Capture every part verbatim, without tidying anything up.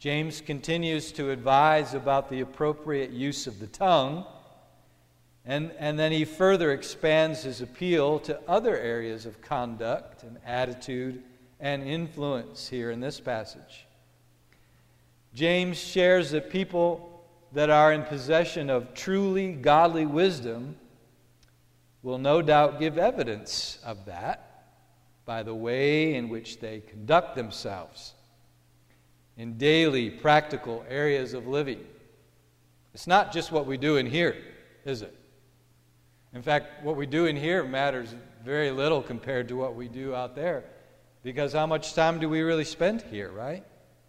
James continues to advise about the appropriate use of the tongue, and, and then he further expands his appeal to other areas of conduct and attitude and influence here in this passage. James shares that people that are in possession of truly godly wisdom will no doubt give evidence of that by the way in which they conduct themselves in daily, practical areas of living. It's not just what we do in here, is it? In fact, what we do in here matters very little compared to what we do out there, because how much time do we really spend here, right?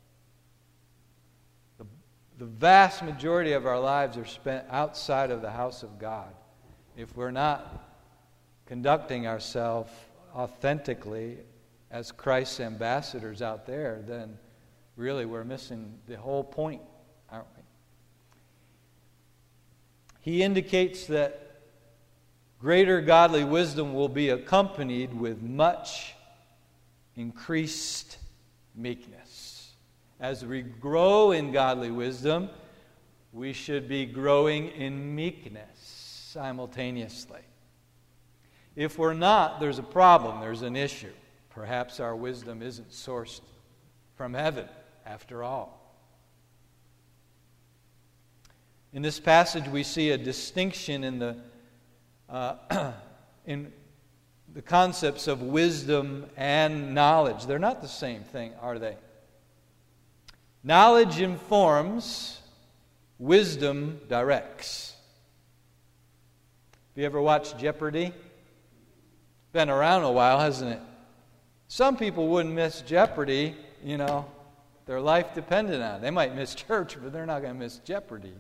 The, the vast majority of our lives are spent outside of the house of God. If we're not conducting ourselves authentically as Christ's ambassadors out there, then really we're missing the whole point, aren't we? He indicates that greater godly wisdom will be accompanied with much increased meekness. As we grow in godly wisdom, we should be growing in meekness simultaneously. If we're not, there's a problem, there's an issue. Perhaps our wisdom isn't sourced from heaven, after all. In this passage, we see a distinction in the uh, in the concepts of wisdom and knowledge. They're not the same thing, are they? Knowledge informs, wisdom directs. Have you ever watched Jeopardy? Been around a while, hasn't it? Some people wouldn't miss Jeopardy, you know, their life depended on it. They might miss church, but they're not going to miss Jeopardy.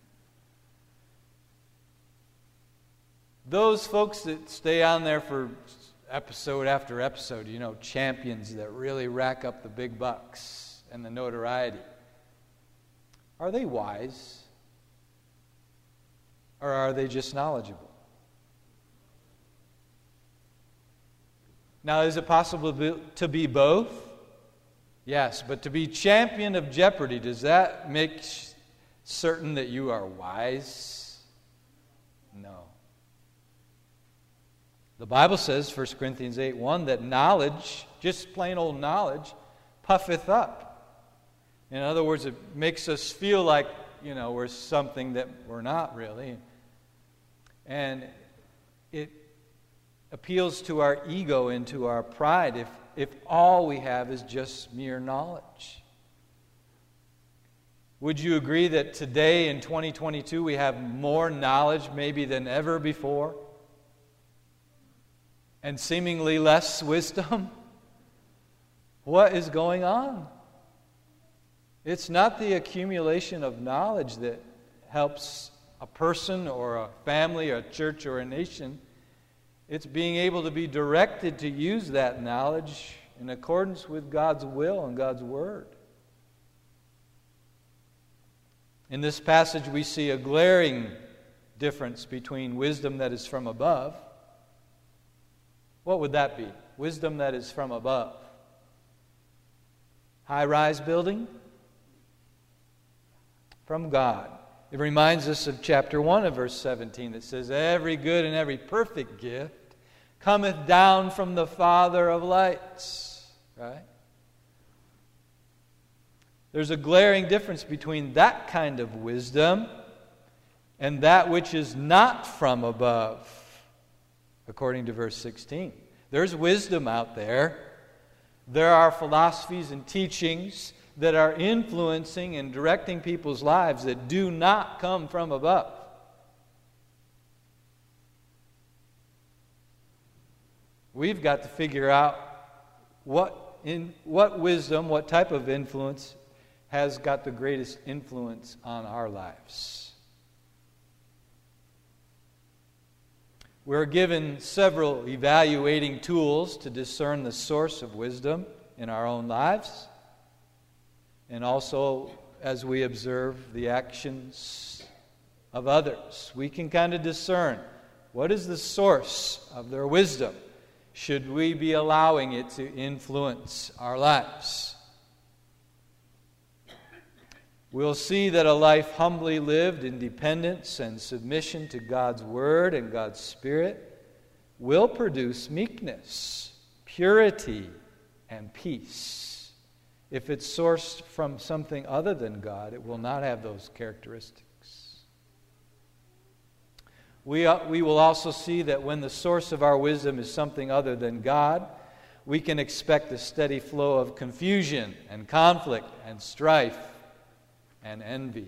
Those folks that stay on there for episode after episode, you know, champions that really rack up the big bucks and the notoriety, are they wise? Or are they just knowledgeable? Now, is it possible to be both? Yes, but to be champion of Jeopardy, does that make certain that you are wise? No. The Bible says, First Corinthians eight one, that knowledge, just plain old knowledge, puffeth up. In other words, it makes us feel like, you know, we're something that we're not really. And it appeals to our ego and to our pride if, if all we have is just mere knowledge. Would you agree that today in twenty twenty-two we have more knowledge maybe than ever before? And seemingly less wisdom? What is going on? It's not the accumulation of knowledge that helps a person or a family or a church or a nation. It's being able to be directed to use that knowledge in accordance with God's will and God's word. In this passage, we see a glaring difference between wisdom that is from above. What would that be? Wisdom that is from above. High-rise building? From God. It reminds us of chapter one of verse seventeen that says, every good and every perfect gift cometh down from the Father of lights. Right? There's a glaring difference between that kind of wisdom and that which is not from above, according to verse sixteen. There's wisdom out there. There are philosophies and teachings that are influencing and directing people's lives that do not come from above. We've got to figure out what in what wisdom, what type of influence has got the greatest influence on our lives. We're given several evaluating tools to discern the source of wisdom in our own lives, and also as we observe the actions of others. We can kind of discern what is the source of their wisdom. Should we be allowing it to influence our lives? We'll see that a life humbly lived in dependence and submission to God's Word and God's Spirit will produce meekness, purity, and peace. If it's sourced from something other than God, it will not have those characteristics. We, uh, we will also see that when the source of our wisdom is something other than God, we can expect a steady flow of confusion and conflict and strife and envy.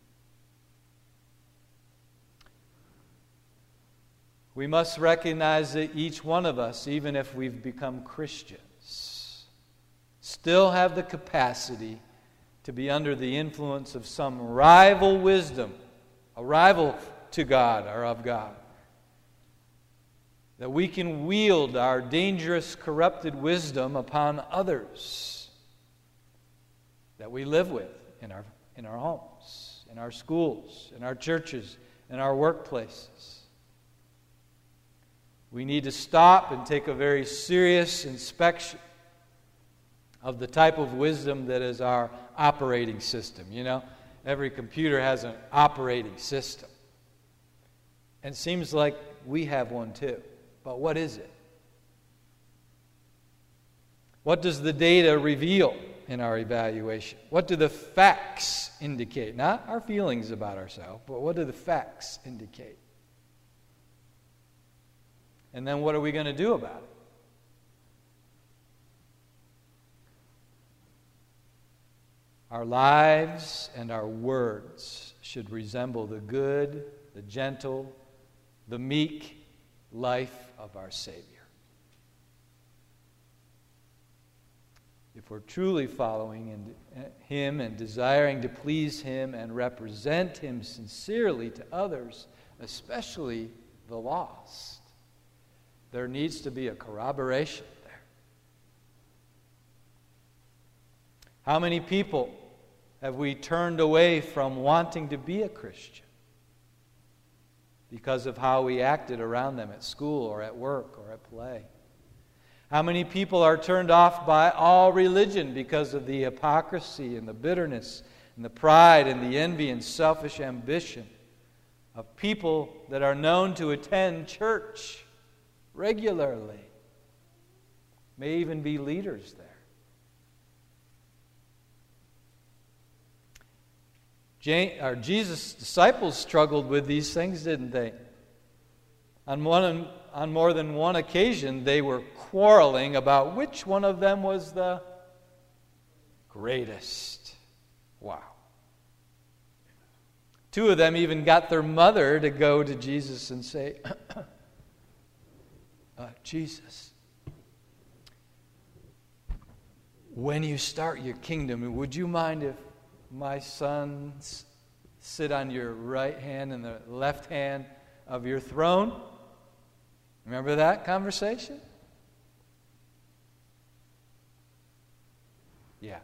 We must recognize that each one of us, even if we've become Christians, still have the capacity to be under the influence of some rival wisdom, a rival to God or of God. That we can wield our dangerous, corrupted wisdom upon others that we live with in our, in our homes, in our schools, in our churches, in our workplaces. We need to stop and take a very serious inspection of the type of wisdom that is our operating system. You know, every computer has an operating system. And it seems like we have one too. But what is it? What does the data reveal in our evaluation? What do the facts indicate? Not our feelings about ourselves, but what do the facts indicate? And then what are we going to do about it? Our lives and our words should resemble the good, the gentle, the meek life of our Savior. If we're truly following Him and desiring to please Him and represent Him sincerely to others, especially the lost, there needs to be a corroboration there. How many people have we turned away from wanting to be a Christian because of how we acted around them at school or at work or at play? How many people are turned off by all religion because of the hypocrisy and the bitterness and the pride and the envy and selfish ambition of people that are known to attend church regularly, may even be leaders there? Jane, or Jesus' disciples struggled with these things, didn't they? On one, on more than one occasion, they were quarreling about which one of them was the greatest. Wow. Two of them even got their mother to go to Jesus and say, uh, Jesus, when you start your kingdom, would you mind if my sons sit on your right hand and the left hand of your throne? Remember that conversation? Yeah.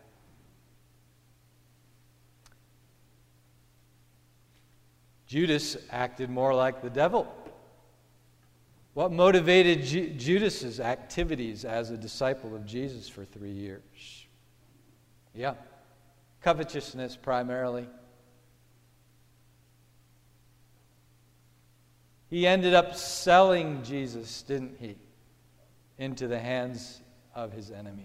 Judas acted more like the devil. What motivated Ju- Judas's activities as a disciple of Jesus for three years? Yeah. Covetousness primarily. He ended up selling Jesus, didn't he, into the hands of his enemies.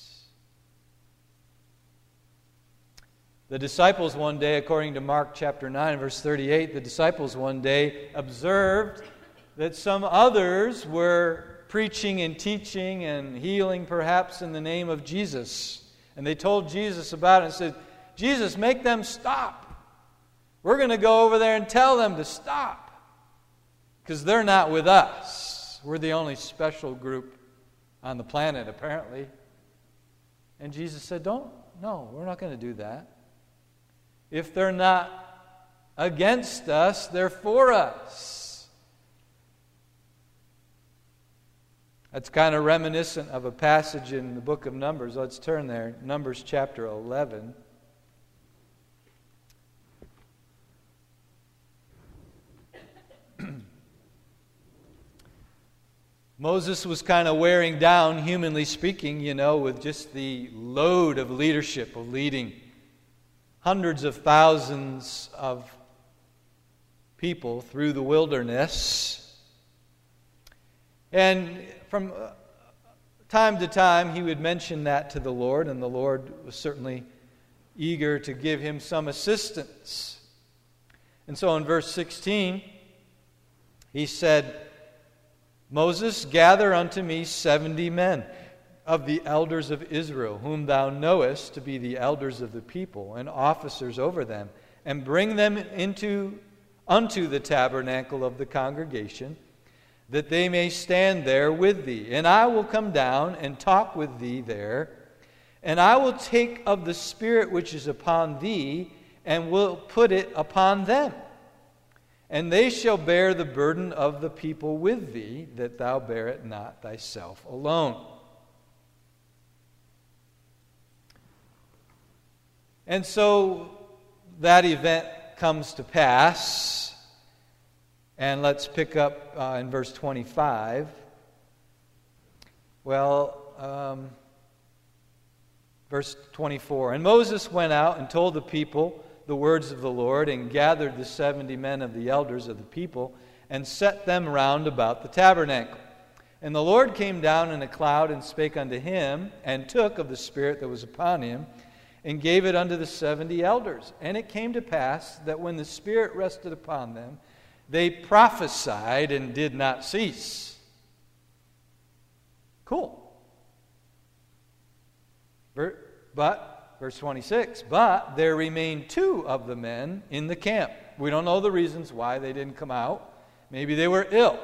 The disciples one day, according to Mark chapter nine, verse thirty-eight, the disciples one day observed that some others were preaching and teaching and healing perhaps in the name of Jesus. And they told Jesus about it and said, Jesus, make them stop. We're going to go over there and tell them to stop. Because they're not with us. We're the only special group on the planet, apparently. And Jesus said, don't, no, we're not going to do that. If they're not against us, they're for us. That's kind of reminiscent of a passage in the book of Numbers. Let's turn there. Numbers chapter eleven. Moses was kind of wearing down, humanly speaking, you know, with just the load of leadership, of leading hundreds of thousands of people through the wilderness. And from time to time, he would mention that to the Lord, and the Lord was certainly eager to give him some assistance. And so in verse sixteen, he said, Moses, gather unto me seventy men of the elders of Israel, whom thou knowest to be the elders of the people, and officers over them, and bring them into unto the tabernacle of the congregation, that they may stand there with thee. And I will come down and talk with thee there, and I will take of the Spirit which is upon thee, and will put it upon them. And they shall bear the burden of the people with thee, that thou bear it not thyself alone. And so that event comes to pass. And let's pick up uh, in verse twenty-five. Well, um, verse twenty-four. And Moses went out and told the people the words of the Lord, and gathered the seventy men of the elders of the people, and set them round about the tabernacle. And the Lord came down in a cloud, and spake unto him, and took of the Spirit that was upon him, and gave it unto the seventy elders. And it came to pass that when the Spirit rested upon them, they prophesied and did not cease. Cool. But, verse twenty-six, but there remained two of the men in the camp. We don't know the reasons why they didn't come out. Maybe they were ill.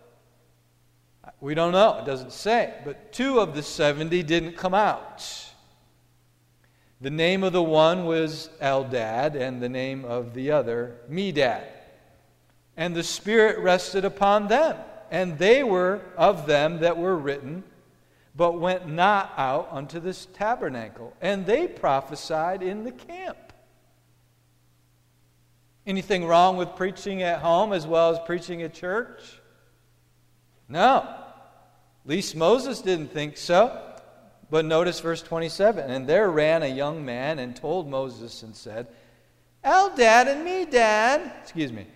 We don't know. It doesn't say. But two of the seventy didn't come out. The name of the one was Eldad, and the name of the other Medad. And the Spirit rested upon them, and they were of them that were written, but went not out unto this tabernacle. And they prophesied in the camp. Anything wrong with preaching at home as well as preaching at church? No. At least Moses didn't think so. But notice verse twenty-seven. And there ran a young man and told Moses and said, Eldad and Medad, excuse me,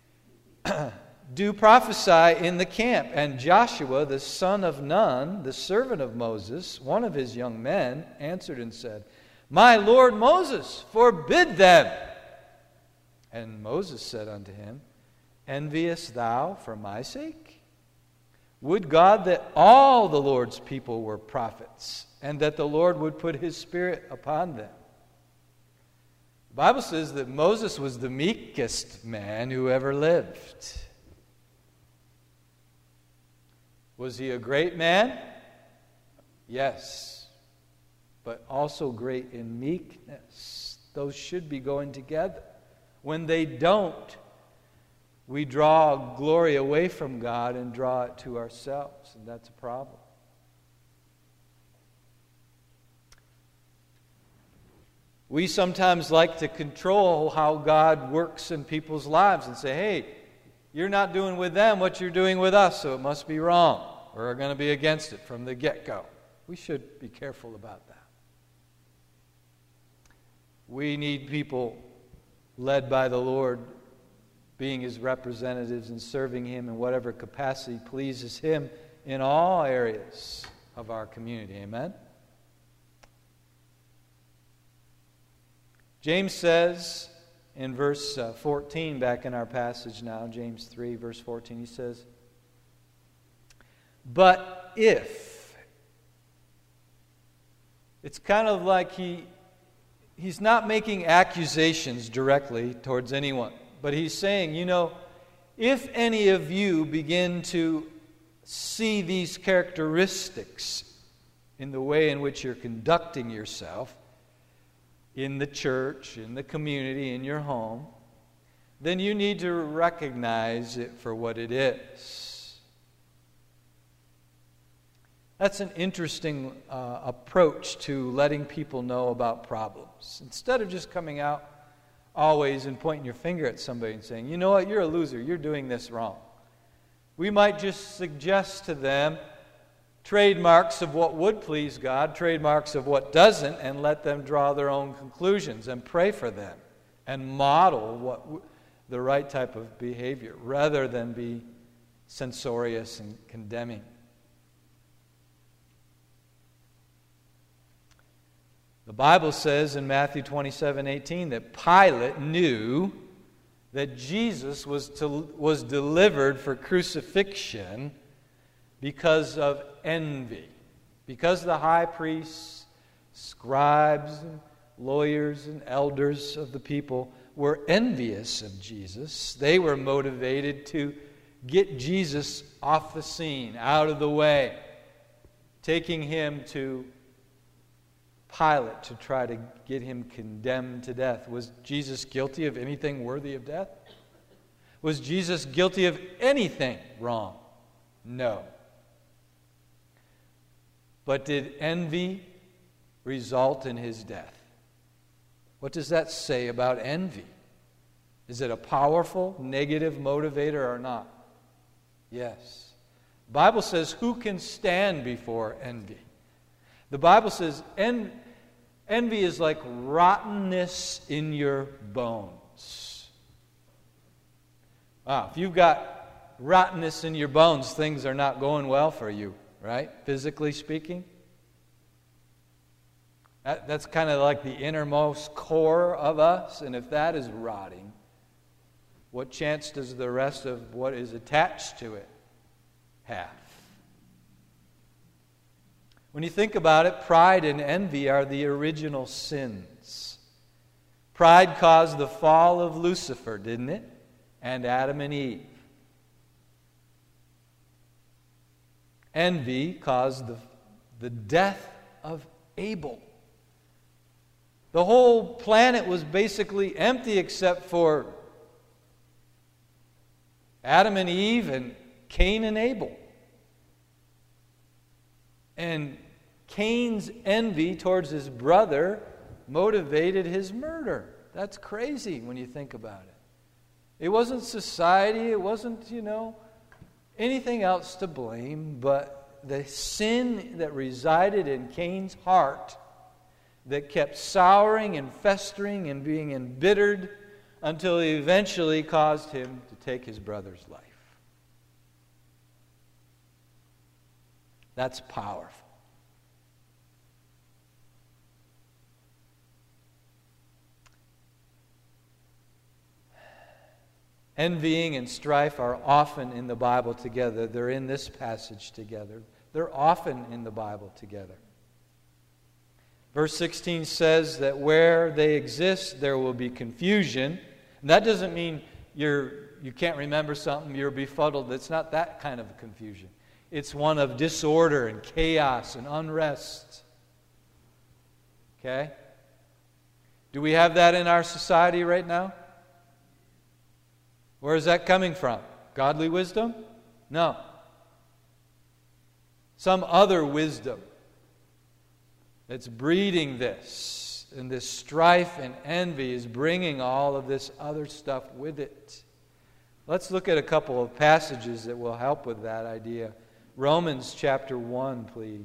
do prophesy in the camp. And Joshua, the son of Nun, the servant of Moses, one of his young men, answered and said, My Lord Moses, forbid them. And Moses said unto him, Enviest thou for my sake? Would God that all the Lord's people were prophets, and that the Lord would put his Spirit upon them. The Bible says that Moses was the meekest man who ever lived. Was he a great man? Yes. But also great in meekness. Those should be going together. When they don't, we draw glory away from God and draw it to ourselves, and that's a problem. We sometimes like to control how God works in people's lives and say, hey, you're not doing with them what you're doing with us, so it must be wrong. We're going to be against it from the get-go. We should be careful about that. We need people led by the Lord, being his representatives and serving him in whatever capacity pleases him in all areas of our community. Amen? James says in verse uh, fourteen, back in our passage now, James three, verse fourteen, he says, But if, it's kind of like he he's not making accusations directly towards anyone. But he's saying, you know, if any of you begin to see these characteristics in the way in which you're conducting yourself in the church, in the community, in your home, then you need to recognize it for what it is. That's an interesting uh, approach to letting people know about problems. Instead of just coming out always and pointing your finger at somebody and saying, you know what, you're a loser, you're doing this wrong. We might just suggest to them trademarks of what would please God, trademarks of what doesn't, and let them draw their own conclusions and pray for them and model what w- the right type of behavior rather than be censorious and condemning. The Bible says in Matthew twenty-seven eighteen that Pilate knew that Jesus was to, was delivered for crucifixion because of envy. Because the high priests, scribes, and lawyers, and elders of the people were envious of Jesus, they were motivated to get Jesus off the scene, out of the way, taking him to Pilate to try to get him condemned to death. Was Jesus guilty of anything worthy of death? Was Jesus guilty of anything wrong? No. But did envy result in his death? What does that say about envy? Is it a powerful negative motivator or not? Yes. The Bible says, who can stand before envy? The Bible says en- envy is like rottenness in your bones. Wow, if you've got rottenness in your bones, things are not going well for you, right? Physically speaking. That, that's kind of like the innermost core of us, and if that is rotting, what chance does the rest of what is attached to it have? When you think about it, pride and envy are the original sins. Pride caused the fall of Lucifer, didn't it? And Adam and Eve. Envy caused the, the death of Abel. The whole planet was basically empty except for Adam and Eve and Cain and Abel. And Cain's envy towards his brother motivated his murder. That's crazy when you think about it. It wasn't society, it wasn't, you know, anything else to blame, but the sin that resided in Cain's heart that kept souring and festering and being embittered until he eventually caused him to take his brother's life. That's powerful. Envying and strife are often in the Bible together. They're in this passage together. They're often in the Bible together. Verse sixteen says that where they exist, there will be confusion. And that doesn't mean you're, you can't remember something, you're befuddled. It's not that kind of confusion. It's one of disorder and chaos and unrest. Okay? Do we have that in our society right now? Where is that coming from? Godly wisdom? No. Some other wisdom that's breeding this. And this strife and envy is bringing all of this other stuff with it. Let's look at a couple of passages that will help with that idea. Romans chapter one, please.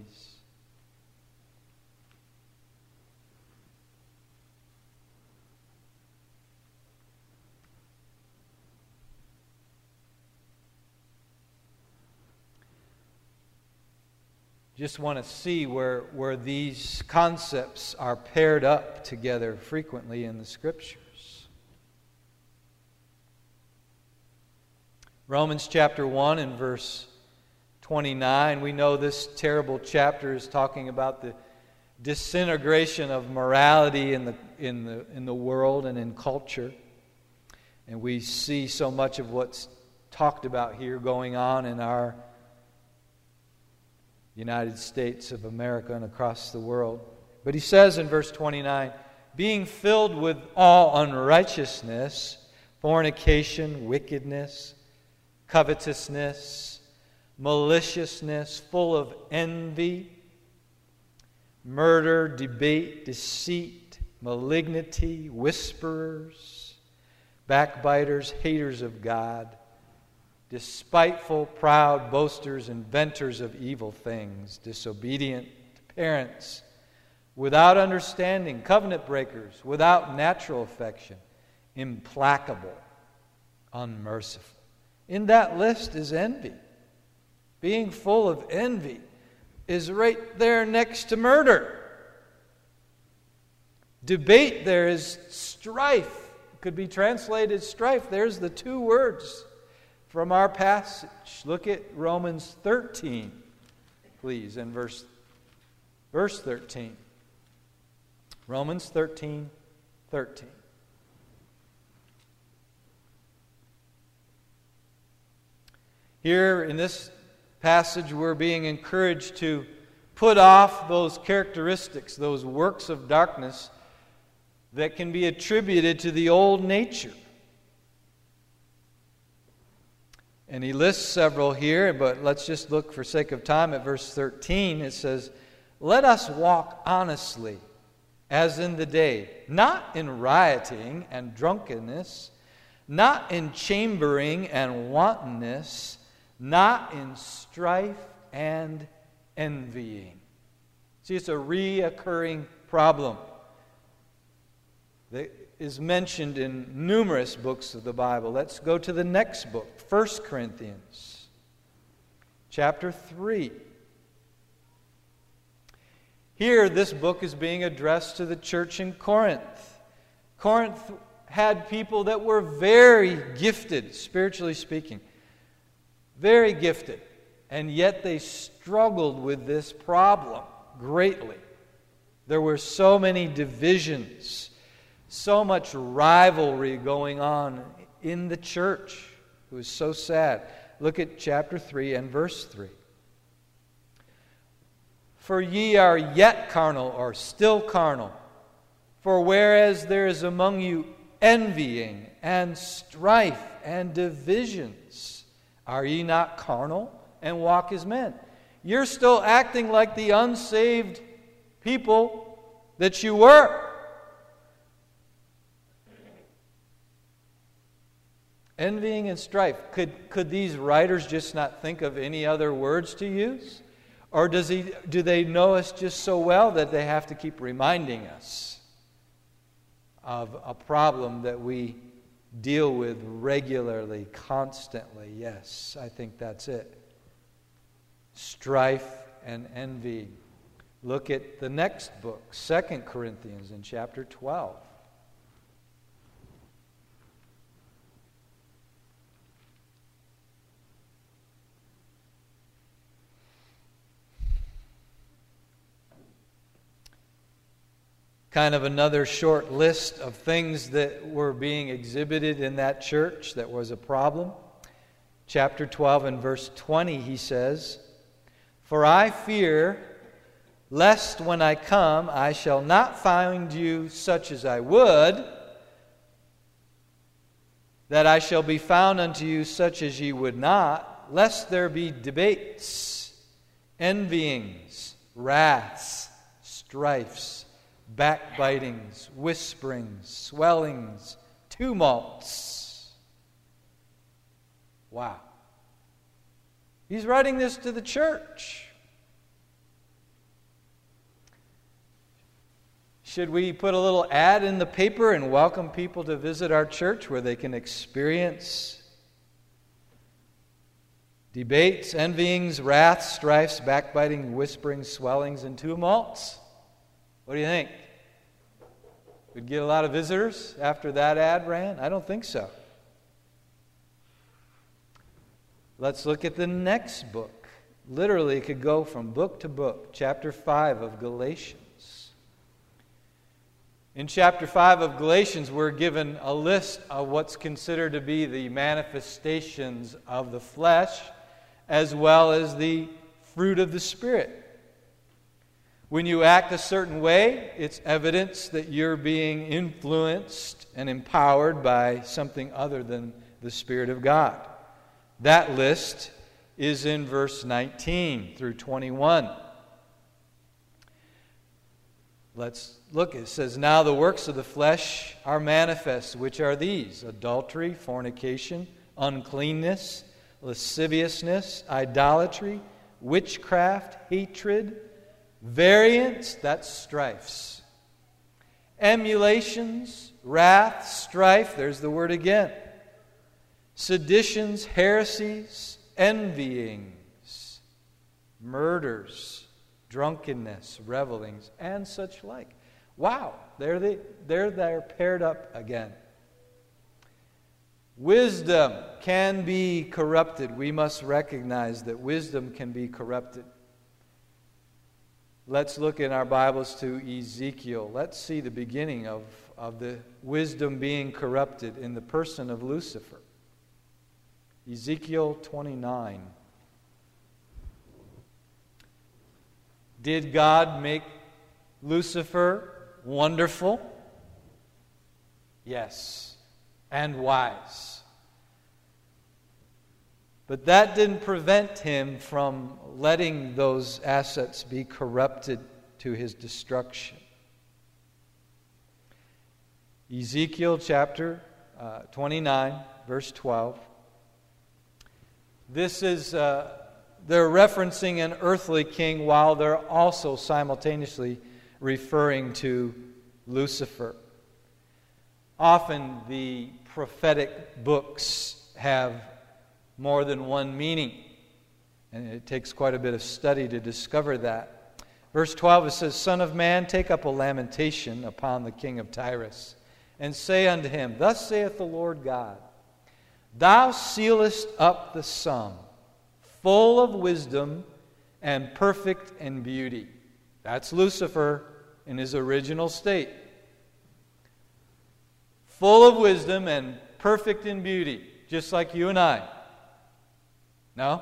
Just want to see where, where these concepts are paired up together frequently in the Scriptures. Romans chapter one and verse twenty-nine. We know this terrible chapter is talking about the disintegration of morality in the, in the, in the world and in culture. And we see so much of what's talked about here going on in our United States of America and across the world. But he says in verse twenty-nine, being filled with all unrighteousness, fornication, wickedness, covetousness, maliciousness, full of envy, murder, debate, deceit, malignity, whisperers, backbiters, haters of God, despiteful, proud, boasters, inventors of evil things, disobedient to parents, without understanding, covenant breakers, without natural affection, implacable, unmerciful. In that list is envy. Being full of envy is right there next to murder. Debate there is strife. It could be translated strife. There's the two words from our passage. Look at Romans thirteen, please, in verse, verse thirteen. Romans thirteen, thirteen. Here in this passage, we're being encouraged to put off those characteristics, those works of darkness that can be attributed to the old nature. And he lists several here, but let's just look for sake of time at verse thirteen. It says, "Let us walk honestly, as in the day, not in rioting and drunkenness, not in chambering and wantonness, not in strife and envying." See, it's a reoccurring problem that is mentioned in numerous books of the Bible. Let's go to the next book, First Corinthians, chapter three. Here, this book is being addressed to the church in Corinth. Corinth had people that were very gifted, spiritually speaking. Very gifted. And yet they struggled with this problem greatly. There were so many divisions, so much rivalry going on in the church. It was so sad. Look at chapter three and verse three. "For ye are yet carnal," or still carnal. "For whereas there is among you envying and strife and divisions, are ye not carnal and walk as men?" You're still acting like the unsaved people that you were. Envying and strife. Could, could these writers just not think of any other words to use? Or does he, do they know us just so well that they have to keep reminding us of a problem that we deal with regularly, constantly? Yes, I think that's it. Strife and envy. Look at the next book, Second Corinthians in chapter twelve. Kind of another short list of things that were being exhibited in that church that was a problem. Chapter twelve and verse twenty, he says, "For I fear lest when I come I shall not find you such as I would, that I shall be found unto you such as ye would not, lest there be debates, envyings, wraths, strifes, backbitings, whisperings, swellings, tumults." Wow. He's writing this to the church. Should we put a little ad in the paper and welcome people to visit our church where they can experience debates, envyings, wraths, strifes, backbiting, whisperings, swellings, and tumults? What do you think? We'd get a lot of visitors after that ad ran? I don't think so. Let's look at the next book. Literally, it could go from book to book. Chapter five of Galatians. In chapter five of Galatians, we're given a list of what's considered to be the manifestations of the flesh, as well as the fruit of the Spirit. When you act a certain way, it's evidence that you're being influenced and empowered by something other than the Spirit of God. That list is in verse nineteen through twenty-one. Let's look. It says, "Now the works of the flesh are manifest, which are these: adultery, fornication, uncleanness, lasciviousness, idolatry, witchcraft, hatred, variance, that's strifes, emulations, wrath, strife, there's the word again, seditions, heresies, envyings, murders, drunkenness, revelings, and such like. Wow, there they, there they're paired up again. Wisdom can be corrupted. We must recognize that wisdom can be corrupted. Let's look in our Bibles to Ezekiel. Let's see the beginning of, of the wisdom being corrupted in the person of Lucifer. Ezekiel twenty-nine. Did God make Lucifer wonderful? Yes, and wise. But that didn't prevent him from letting those assets be corrupted to his destruction. Ezekiel chapter uh, twenty-nine, verse twelve. This is, uh, they're referencing an earthly king while they're also simultaneously referring to Lucifer. Often the prophetic books have more than one meaning, and it takes quite a bit of study to discover that. Verse twelve, it says, Son of man, take up a lamentation upon the king of Tyrus, and say unto him, Thus saith the Lord God, Thou sealest up the sum, full of wisdom and perfect in beauty. That's Lucifer in his original state. Full of wisdom and perfect in beauty, just like you and I. No?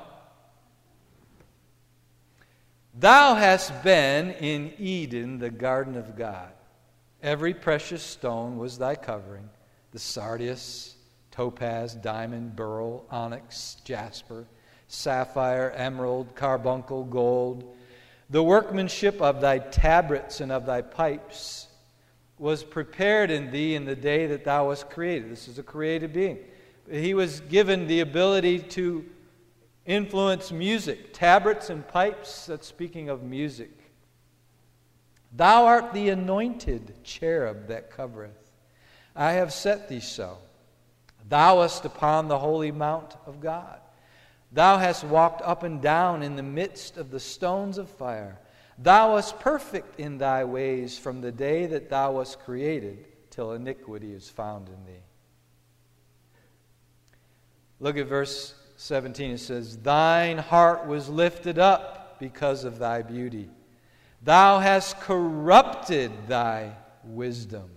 Thou hast been in Eden, the garden of God. Every precious stone was thy covering, the sardius, topaz, diamond, beryl, onyx, jasper, sapphire, emerald, carbuncle, gold. The workmanship of thy tabrets and of thy pipes was prepared in thee in the day that thou wast created. This is a created being. He was given the ability to influence music. Tabrets and pipes, that's speaking of music. Thou art the anointed cherub that covereth. I have set thee so. Thou wast upon the holy mount of God. Thou hast walked up and down in the midst of the stones of fire. Thou wast perfect in thy ways from the day that thou wast created till iniquity is found in thee. Look at verse seventeen. It says, Thine heart was lifted up because of thy beauty. Thou hast corrupted thy wisdom.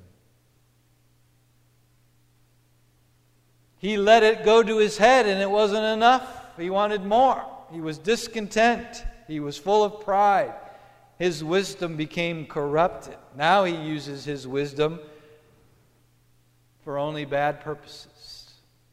He let it go to his head and it wasn't enough. He wanted more. He was discontent. He was full of pride. His wisdom became corrupted. Now he uses his wisdom for only bad purposes.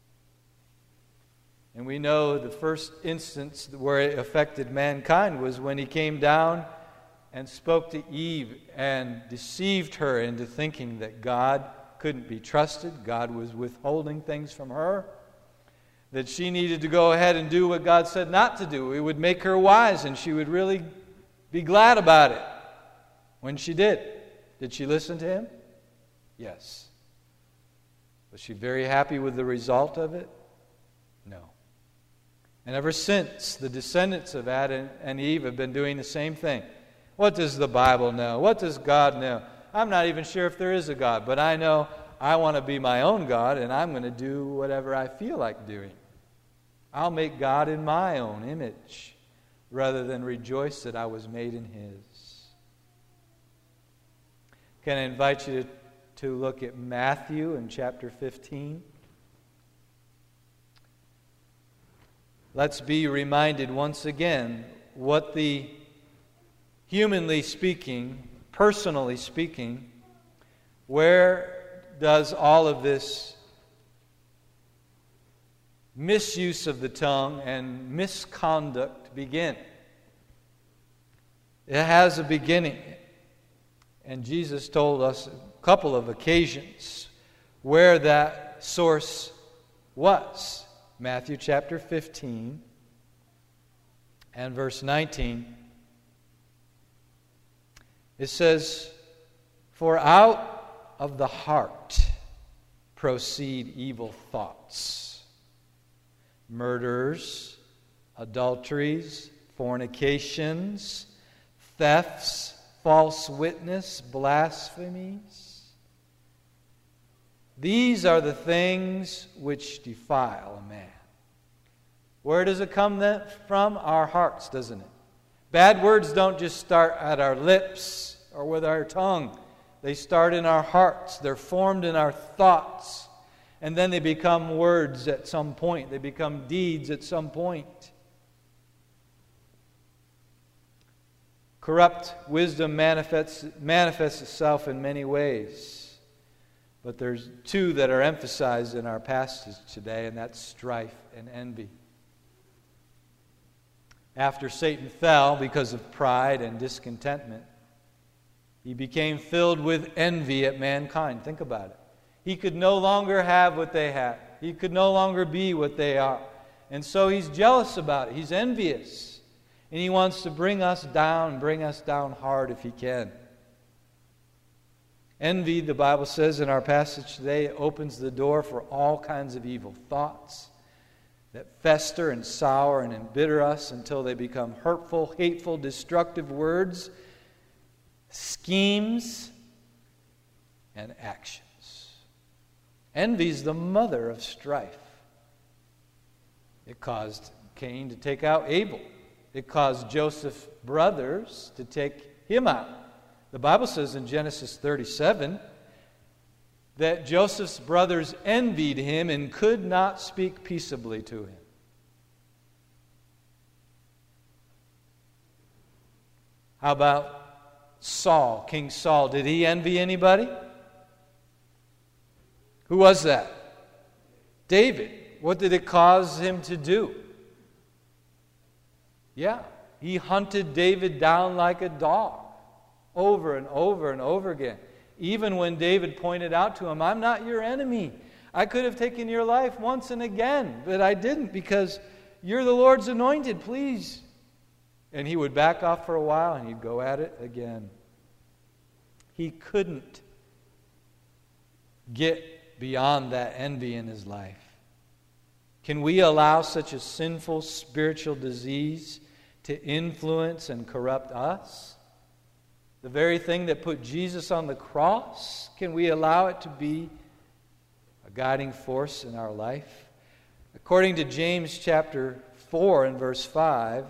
And we know the first instance where it affected mankind was when he came down and spoke to Eve and deceived her into thinking that God couldn't be trusted. God was withholding things from her. That she needed to go ahead and do what God said not to do. It would make her wise and she would really be glad about it when she did. Did she listen to him? Yes. Was she very happy with the result of it? No. And ever since, the descendants of Adam and Eve have been doing the same thing. What does the Bible know? What does God know? I'm not even sure if there is a God, but I know I want to be my own God, and I'm going to do whatever I feel like doing. I'll make God in my own image, rather than rejoice that I was made in His. Can I invite you to, to look at Matthew in chapter fifteen? Let's be reminded once again what the, humanly speaking, personally speaking, where does all of this misuse of the tongue and misconduct begin? It has a beginning. And Jesus told us a couple of occasions where that source was. Matthew chapter fifteen and verse nineteen. It says, "For out of the heart proceed evil thoughts, murders, adulteries, fornications, thefts, false witness, blasphemies. These are the things which defile a man." Where does it come then from? Our hearts, doesn't it? Bad words don't just start at our lips or with our tongue. They start in our hearts. They're formed in our thoughts. And then they become words at some point. They become deeds at some point. Corrupt wisdom manifests, manifests itself in many ways. But there's two that are emphasized in our passage today, and that's strife and envy. After Satan fell because of pride and discontentment, he became filled with envy at mankind. Think about it. He could no longer have what they have. He could no longer be what they are. And so he's jealous about it. He's envious. And he wants to bring us down, bring us down hard if he can. Envy, the Bible says in our passage today, opens the door for all kinds of evil thoughts that fester and sour and embitter us until they become hurtful, hateful, destructive words, schemes, and actions. Envy is the mother of strife. It caused Cain to take out Abel. It caused Joseph's brothers to take him out. The Bible says in Genesis thirty-seven that Joseph's brothers envied him and could not speak peaceably to him. How about Saul, King Saul? Did he envy anybody? Who was that? David. What did it cause him to do? Yeah, he hunted David down like a dog over and over and over again. Even when David pointed out to him, "I'm not your enemy. I could have taken your life once and again, but I didn't because you're the Lord's anointed, please." And he would back off for a while and he'd go at it again. He couldn't get beyond that envy in his life. Can we allow such a sinful spiritual disease to influence and corrupt us? The very thing that put Jesus on the cross, can we allow it to be a guiding force in our life? According to James chapter four and verse five,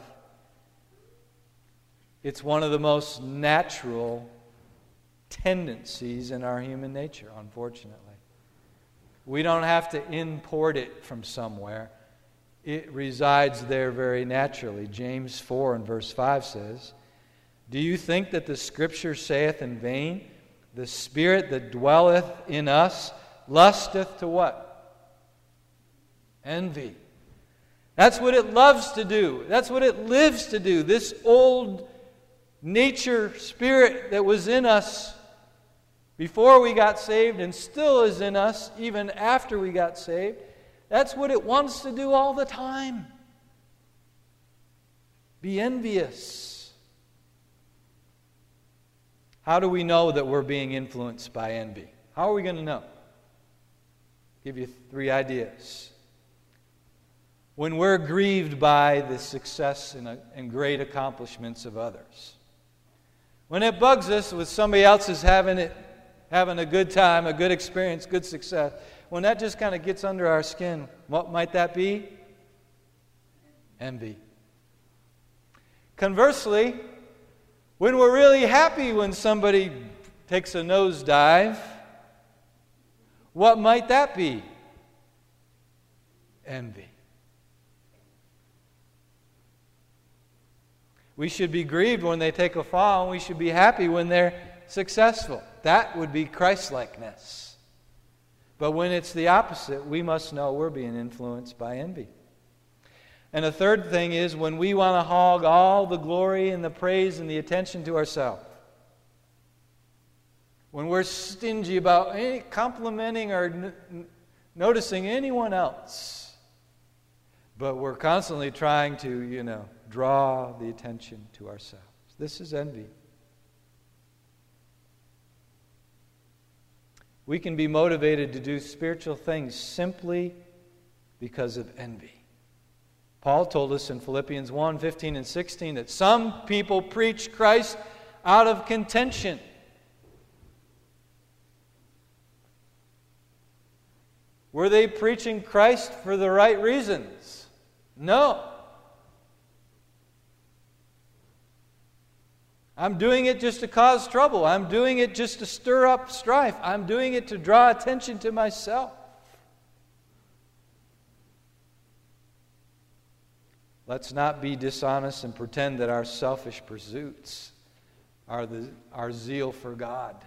it's one of the most natural tendencies in our human nature, unfortunately. We don't have to import it from somewhere. It resides there very naturally. James four and verse five says, "Do you think that the Scripture saith in vain, the Spirit that dwelleth in us lusteth to" what? Envy. That's what it loves to do. That's what it lives to do. This old nature spirit that was in us before we got saved and still is in us even after we got saved, that's what it wants to do all the time. Be envious. How do we know that we're being influenced by envy? How are we going to know? I'll give you three ideas. When we're grieved by the success and, and great accomplishments of others. When it bugs us with somebody else is having it, having a good time, a good experience, good success. When that just kind of gets under our skin, what might that be? Envy. Conversely, when we're really happy when somebody takes a nosedive, what might that be? Envy. We should be grieved when they take a fall, and we should be happy when they're successful. That would be Christ-likeness. But when it's the opposite, we must know we're being influenced by envy. And a third thing is when we want to hog all the glory and the praise and the attention to ourselves. When we're stingy about any complimenting or n- noticing anyone else. But we're constantly trying to, you know, draw the attention to ourselves. This is envy. We can be motivated to do spiritual things simply because of envy. Paul told us in Philippians one, fifteen and sixteen that some people preach Christ out of contention. Were they preaching Christ for the right reasons? No. I'm doing it just to cause trouble. I'm doing it just to stir up strife. I'm doing it to draw attention to myself. Let's not be dishonest and pretend that our selfish pursuits are the, our zeal for God.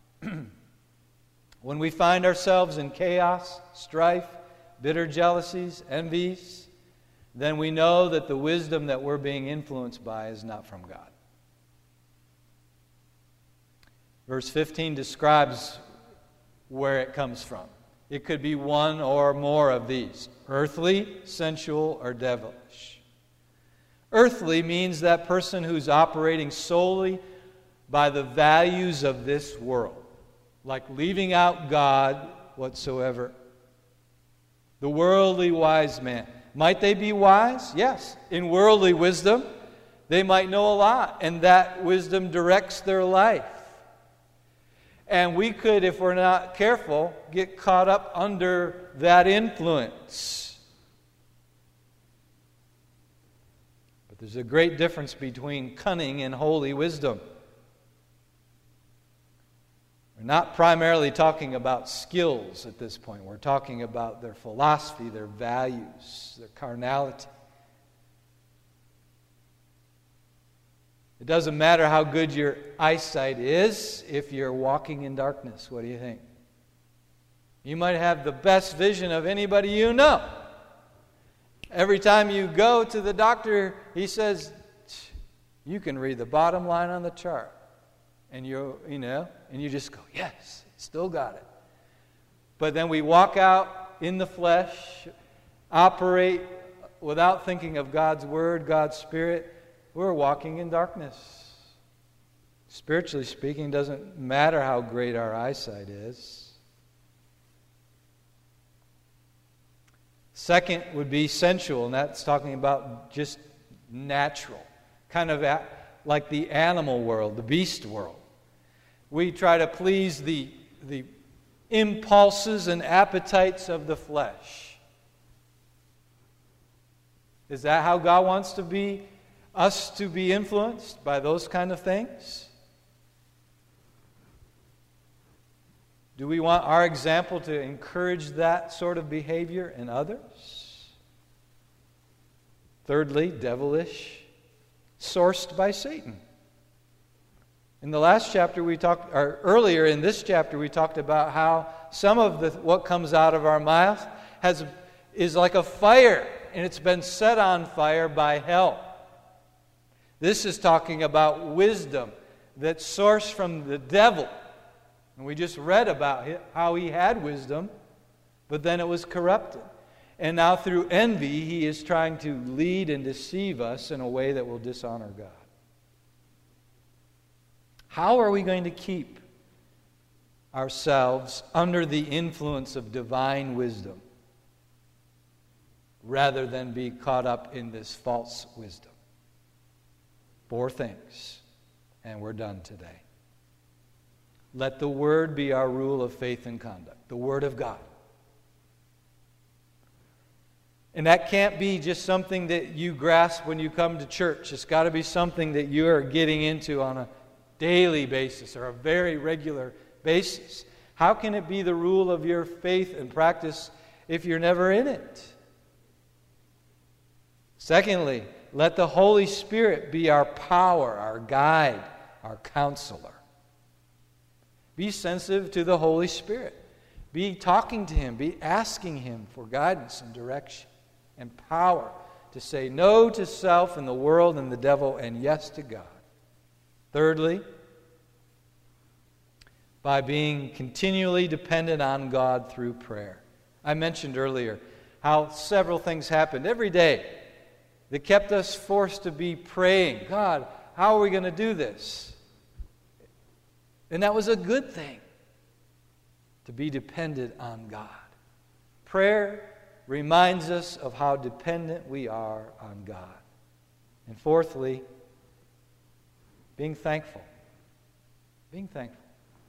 When we find ourselves in chaos, strife, bitter jealousies, envies, then we know that the wisdom that we're being influenced by is not from God. Verse fifteen describes where it comes from. It could be one or more of these: earthly, sensual, or devilish. Earthly means that person who's operating solely by the values of this world, like leaving out God whatsoever. The worldly wise man. Might they be wise? Yes. In worldly wisdom, they might know a lot, and that wisdom directs their life. And we could, if we're not careful, get caught up under that influence. But there's a great difference between cunning and holy wisdom. We're not primarily talking about skills at this point. We're talking about their philosophy, their values, their carnality. It doesn't matter how good your eyesight is if you're walking in darkness. What do you think? You might have the best vision of anybody you know. Every time you go to the doctor, he says, you can read the bottom line on the chart. And you you know, and you just go, yes, still got it. But then we walk out in the flesh, operate without thinking of God's Word, God's Spirit. We're walking in darkness. Spiritually speaking, it doesn't matter how great our eyesight is. Second would be sensual, and that's talking about just natural, kind of like the animal world, the beast world. We try to please the, the impulses and appetites of the flesh. Is that how God wants to be us to be influenced by those kind of things? Do we want our example to encourage that sort of behavior in others? Thirdly, devilish, sourced by Satan. In the last chapter we talked, or earlier in this chapter we talked about how some of the what comes out of our mouth has is like a fire, and it's been set on fire by hell. This is talking about wisdom that's sourced from the devil. And we just read about how he had wisdom, but then it was corrupted. And now through envy, he is trying to lead and deceive us in a way that will dishonor God. How are we going to keep ourselves under the influence of divine wisdom rather than be caught up in this false wisdom? Four things, and we're done today. Let the Word be our rule of faith and conduct, the Word of God. And that can't be just something that you grasp when you come to church. It's got to be something that you are getting into on a daily basis or a very regular basis. How can it be the rule of your faith and practice if you're never in it? Secondly, let the Holy Spirit be our power, our guide, our counselor. Be sensitive to the Holy Spirit. Be talking to Him. Be asking Him for guidance and direction and power to say no to self and the world and the devil and yes to God. Thirdly, by being continually dependent on God through prayer. I mentioned earlier, how several things happened every day that kept us forced to be praying, God, how are we going to do this? And that was a good thing, to be dependent on God. Prayer reminds us of how dependent we are on God. And fourthly, being thankful. Being thankful.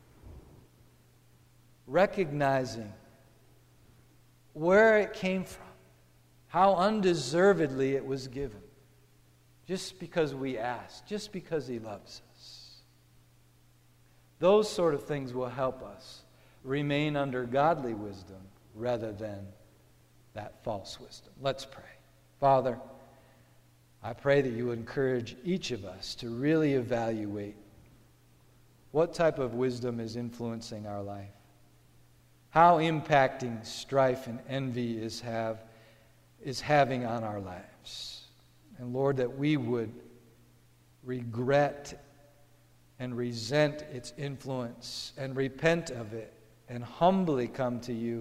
Recognizing where it came from, how undeservedly it was given, just because we asked, just because He loves us. Those sort of things will help us remain under godly wisdom rather than that false wisdom. Let's pray. Father, I pray that you would encourage each of us to really evaluate what type of wisdom is influencing our life, how impacting strife and envy is have is having on our lives. And Lord, that we would regret and resent its influence and repent of it and humbly come to you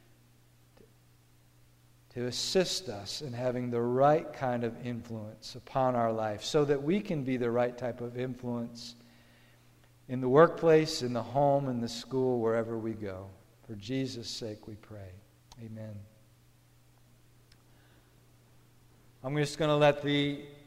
to assist us in having the right kind of influence upon our life so that we can be the right type of influence in the workplace, in the home, in the school, wherever we go. For Jesus' sake we pray. Amen. I'm just going to let the